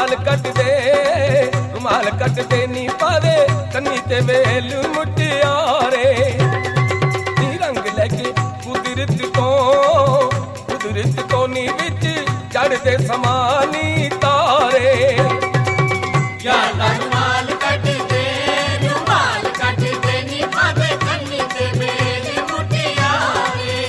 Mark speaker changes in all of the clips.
Speaker 1: रुमाल कट दे नी पावे कन्नी ते वेल मुटियारे नी रंग लैके कुदरत तो नी विच चढ़दे समानी तारे
Speaker 2: रुमाल कट दे नी पावे कन्नी ते वेल मुटियारे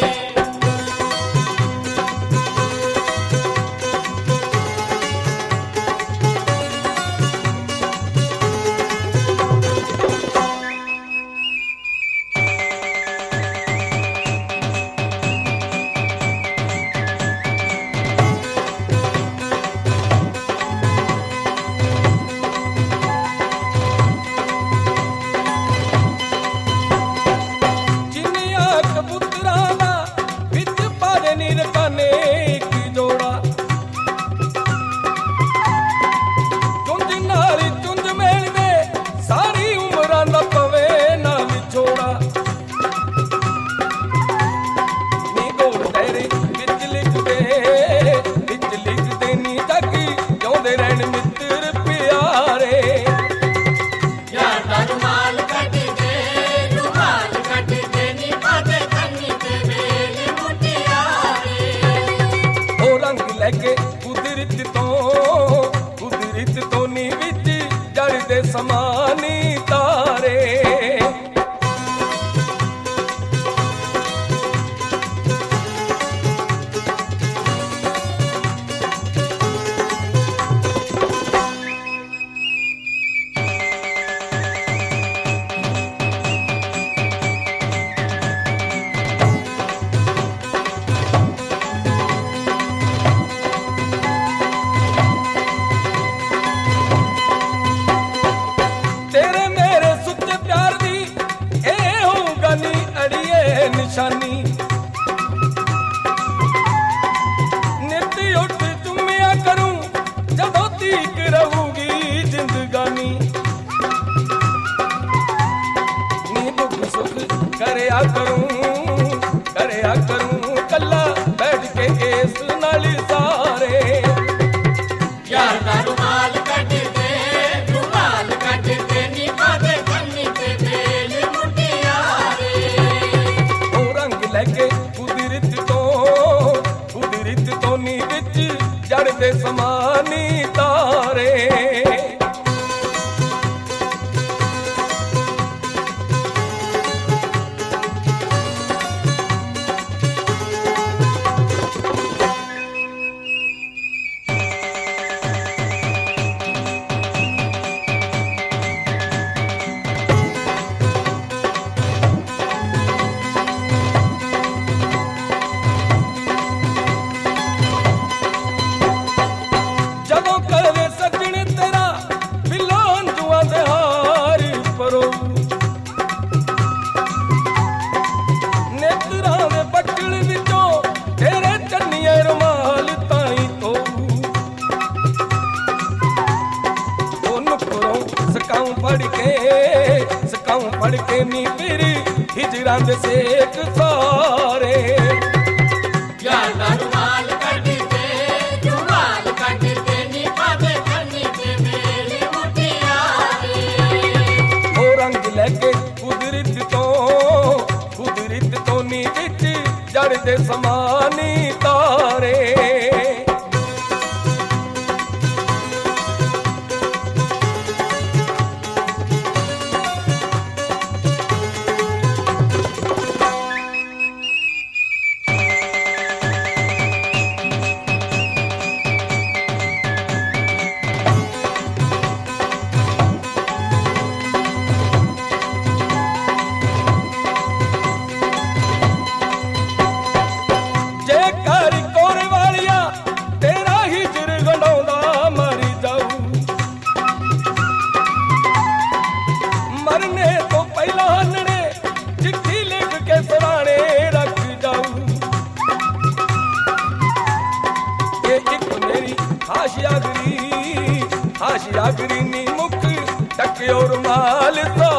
Speaker 2: कुदरत तो नी विच जड़दे समानी तारे नित उठ चुम्मिया करूं जदों तीक रहूगी जिंदगानी नी दुख सुख करया करूं कल्ला बैठ के इस नाल सारे रुमाल कट दे नी पावे कन्नी ते वेल मुटियारे
Speaker 1: ओ रंग लैके कुदरत तो नी विच जड़दे समानी तारे सकाऊं पढ़ के नी फिर हिजरां दे सेक सारे
Speaker 2: रुमाल कट दे नी पावे कन्नी ते वेल मुटियारे
Speaker 1: ओ रंग लैके कुदरत तो नी विच जड़दे समानी तारे हाशियागरी नी मुख टक्यो रुमाल